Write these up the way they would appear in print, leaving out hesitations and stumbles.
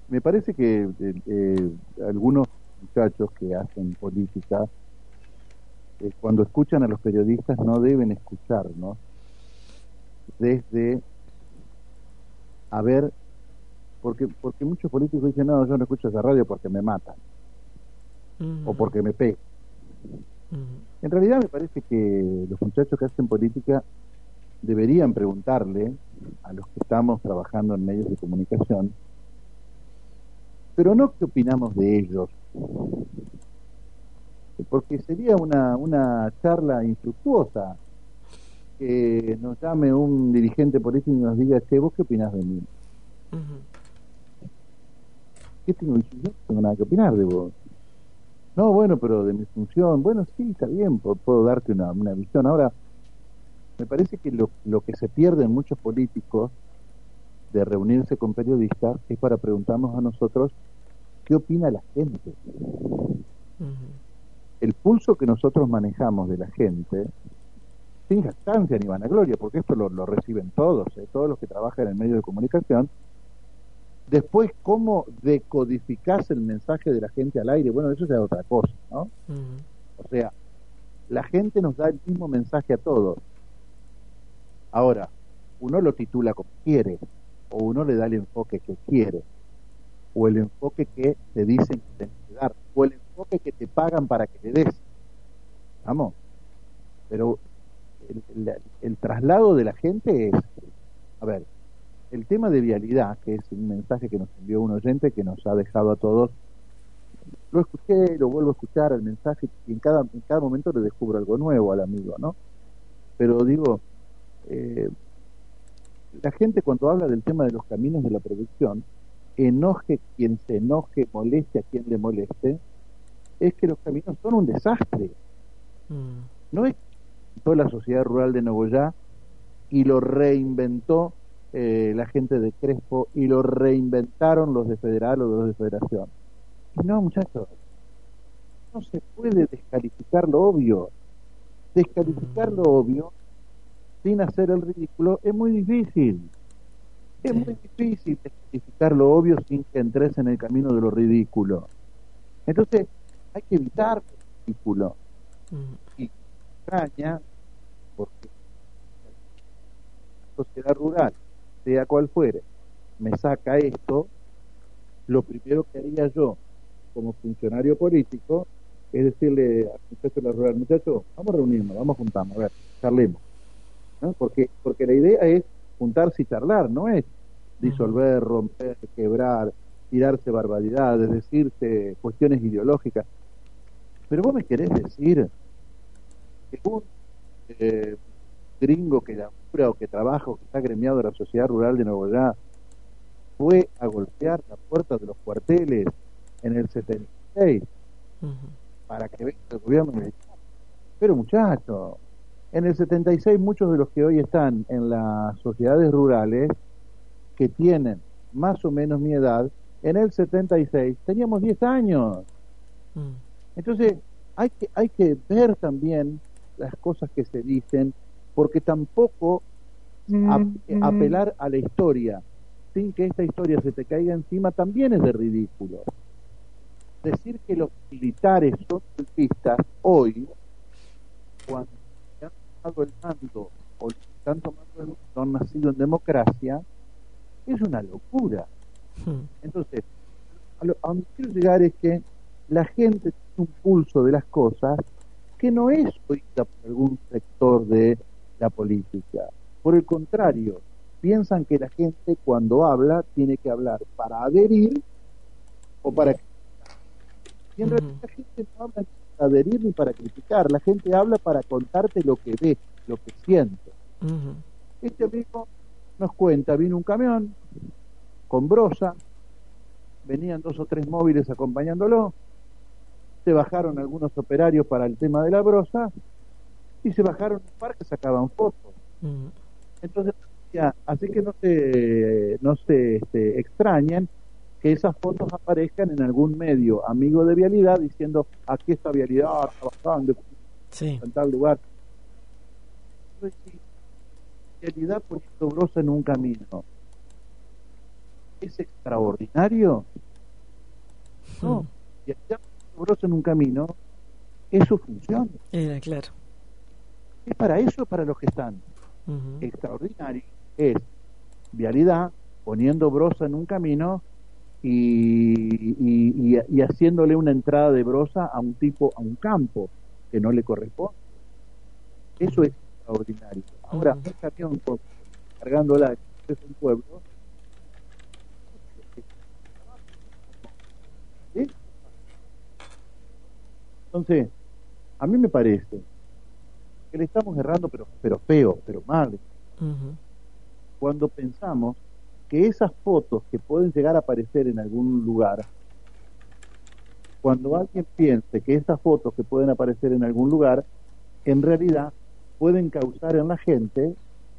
me parece que algunos muchachos que hacen política, cuando escuchan a los periodistas no deben escucharnos desde, a ver, porque muchos políticos dicen, no, yo no escucho esa radio porque me matan o Ujú, porque me pegan. ujú, En realidad me parece que los muchachos que hacen política deberían preguntarle a los que estamos trabajando en medios de comunicación, pero no qué opinamos de ellos, porque sería una charla infructuosa que nos llame un dirigente político y nos diga, che, ¿vos qué opinás de mí? ujú. ¿Qué tengo? Yo no tengo nada que opinar de vos. No, bueno, pero de mi función, bueno, sí, está bien, puedo darte una visión. Ahora, me parece que lo que se pierde en muchos políticos de reunirse con periodistas es para preguntarnos a nosotros qué opina la gente. Ujú. El pulso que nosotros manejamos de la gente, sin jactancia ni vanagloria, porque esto lo reciben todos, todos los que trabajan en el medio de comunicación. Después, cómo decodificás el mensaje de la gente al aire, bueno, eso ya es otra cosa, ¿no? Ujú. O sea, la gente nos da el mismo mensaje a todos. Ahora, uno lo titula como quiere, o uno le da el enfoque que quiere, o el enfoque que te dicen que tenés que dar, o el enfoque que te pagan para que le des. Vamos, pero el traslado de la gente es, a ver, el tema de vialidad, que es un mensaje que nos envió un oyente que nos ha dejado a todos, lo escuché, lo vuelvo a escuchar el mensaje y en cada momento le descubro algo nuevo al amigo, ¿no? Pero digo, eh, la gente cuando habla del tema de los caminos de la producción, enoje quien se enoje, moleste a quien le moleste, es que los caminos son un desastre. Mm. No es que toda la sociedad rural de Nogoyá y lo reinventó la gente de Crespo y lo reinventaron los de Federal o los de Federación. Y no, muchachos, no se puede descalificar lo obvio. Descalificar lo Mm. obvio sin hacer el ridículo es muy difícil. Es Sí. muy difícil descalificar lo obvio sin que entres en el camino de lo ridículo. Entonces, hay que evitar el ridículo. Mm. Y extraña, porque la sociedad rural, sea cual fuere, me saca esto, lo primero que haría yo como funcionario político es decirle al muchacho de la rural, muchacho, vamos a reunirnos, vamos a juntarnos, a ver, charlemos, ¿no? Porque la idea es juntarse y charlar, no es Ujú. disolver, romper, quebrar, tirarse barbaridades, decirse cuestiones ideológicas. Pero vos me querés decir que un eh, gringo que labura o que trabaja o que está gremiado de la sociedad rural de Nuevo Orleans fue a golpear las puertas de los cuarteles en el 76 Ujú. para que venga el gobierno militar. Pero muchachos, en el 76 muchos de los que hoy están en las sociedades rurales, que tienen más o menos mi edad, en el 76 teníamos 10 años. Mm. Entonces, hay que ver también las cosas que se dicen, porque tampoco apelar a la historia sin que esta historia se te caiga encima también es de ridículo. Decir que los militares son golpistas hoy, cuando se han tomado el mando o los que están tomando el mando han nacido en democracia, es una locura. Mm. Entonces, a donde quiero llegar es que la gente tiene un pulso de las cosas que no es oída por algún sector de la política. Por el contrario, piensan que la gente cuando habla tiene que hablar para adherir o para criticar. Y en realidad Ujú. la gente no habla ni para adherir ni para criticar, la gente habla para contarte lo que ve, lo que siente. Ujú. Este amigo nos cuenta, vino un camión con brosa, venían 2 o 3 móviles acompañándolo, se bajaron algunos operarios para el tema de la brosa y se bajaron un par que sacaban fotos. Ujú. Entonces, ya, así que no se extrañen que esas fotos aparezcan en algún medio amigo de Vialidad diciendo aquí está Vialidad trabajando Sí. en tal lugar. Entonces, si Vialidad poniendo brosa en un camino es extraordinario, No, y allá brosa en un camino es su función. Era claro. Es para eso, para los que están. Extraordinario es vialidad poniendo brosa en un camino y haciéndole una entrada de brosa a un tipo, a un campo que no le corresponde. Eso es extraordinario. Ahora, un camión cargándola es un pueblo. ¿Sí? Entonces, a mí me parece que le estamos errando, pero feo, pero mal, cuando pensamos que esas fotos que pueden llegar a aparecer en algún lugar, cuando alguien piense que esas fotos que pueden aparecer en algún lugar, en realidad pueden causar en la gente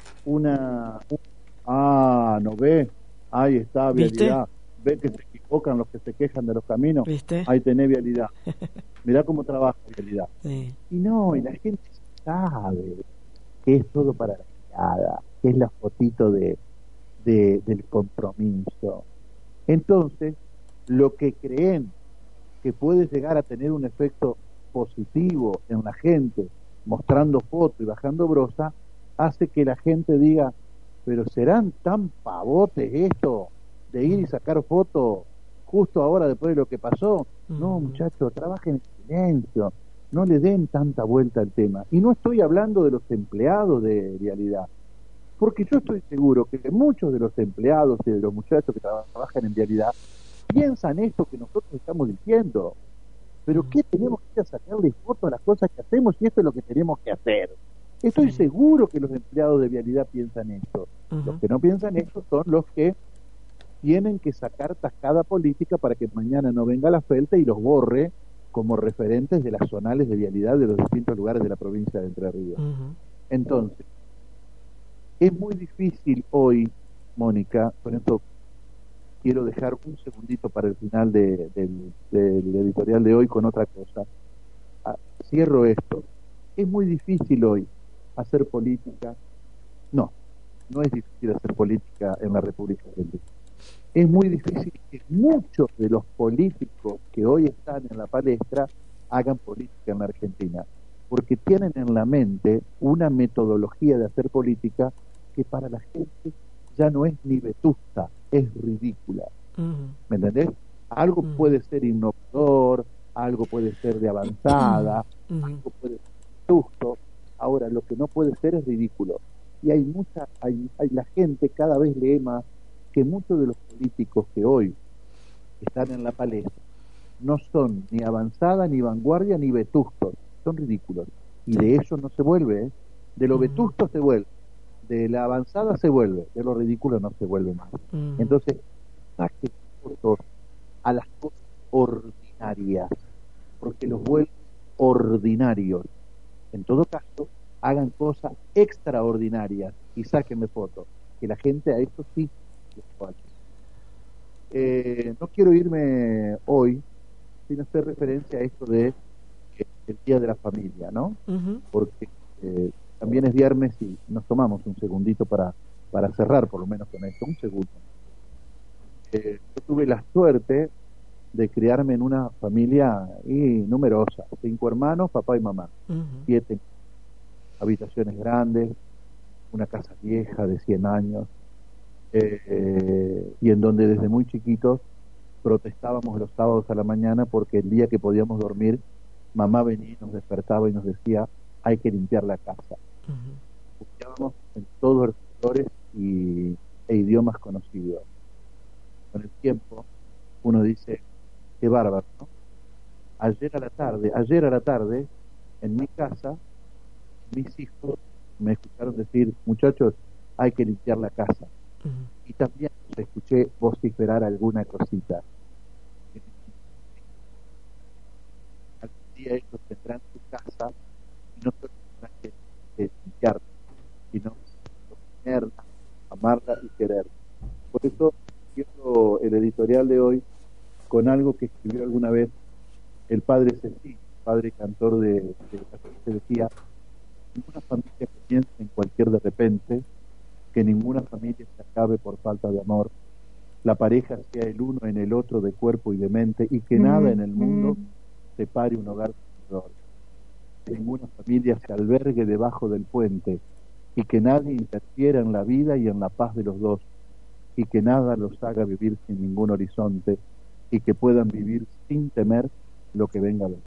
no ve, ahí está vialidad, ve que se equivocan los que se quejan de los caminos, ¿viste? Ahí tenés vialidad, mirá cómo trabaja vialidad. Sí. Y la gente sabe que es todo para la mirada, que es la fotito del compromiso. Entonces, lo que creen que puede llegar a tener un efecto positivo en la gente, mostrando fotos y bajando brosa, hace que la gente diga, pero serán tan pavotes esto de ir y sacar fotos justo ahora después de lo que pasó. No, muchachos, trabajen en silencio, no le den tanta vuelta al tema. Y no estoy hablando de los empleados de vialidad, porque yo estoy seguro que muchos de los empleados y de los muchachos que trabajan en vialidad piensan esto que nosotros estamos diciendo. Pero ¿qué tenemos que ir a sacarle fotos a las cosas que hacemos si esto es lo que tenemos que hacer? Estoy seguro que los empleados de vialidad piensan esto. Los que no piensan esto son los que tienen que sacar tascada política para que mañana no venga la FELTA y los borre como referentes de las zonales de vialidad de los distintos lugares de la provincia de Entre Ríos. Entonces, es muy difícil hoy, Mónica, por eso quiero dejar un segundito para el final del editorial de hoy con otra cosa. Cierro esto. Es muy difícil hoy hacer política. No es difícil hacer política en la República Argentina. Es muy difícil que muchos de los políticos que hoy están en la palestra hagan política en la Argentina, porque tienen en la mente una metodología de hacer política que para la gente ya no es ni vetusta, es ridícula. ¿Me entendés? Algo puede ser innovador, algo puede ser de avanzada, algo puede ser justo. Ahora, lo que no puede ser es ridículo. Y la gente cada vez lee más que muchos de los políticos que hoy están en la palestra no son ni avanzada, ni vanguardia, ni vetustos, son ridículos. Y de eso no se vuelve, ¿eh? De lo vetusto se vuelve, de la avanzada se vuelve, de lo ridículo no se vuelve más. Entonces, saquen fotos a las cosas ordinarias, porque los vuelven ordinarios. En todo caso, hagan cosas extraordinarias y sáquenme fotos, que la gente a eso sí les vale. No quiero irme hoy sin hacer referencia a esto de el Día de la Familia, ¿no? Porque también es viernes y nos tomamos un segundito para cerrar por lo menos con esto, un segundo. Yo tuve la suerte de criarme en una familia numerosa, 5 hermanos, papá y mamá, 7 habitaciones grandes, una casa vieja de 100 años, y en donde desde muy chiquitos protestábamos los sábados a la mañana porque el día que podíamos dormir, mamá venía y nos despertaba y nos decía, hay que limpiar la casa. Buscábamos en todos los sectores e idiomas conocidos. Con el tiempo, uno dice, qué bárbaro, ¿no? Ayer a la tarde, en mi casa, mis hijos me escucharon decir, muchachos, hay que limpiar la casa. Y también escuché vociferar alguna cosita. Algún día ellos tendrán su casa y no solo tendrán que limpiarla, sino tenerla, amarla y quererla. Por eso quiero el editorial de hoy con algo que escribió alguna vez el padre Cecil, padre cantor de que decía, ninguna familia comienza en cualquier de repente, que ninguna familia se acabe por falta de amor, la pareja sea el uno en el otro de cuerpo y de mente, y que nada en el mundo separe un hogar del otro. Que ninguna familia se albergue debajo del puente, y que nadie interfiera en la vida y en la paz de los dos, y que nada los haga vivir sin ningún horizonte, y que puedan vivir sin temer lo que venga después.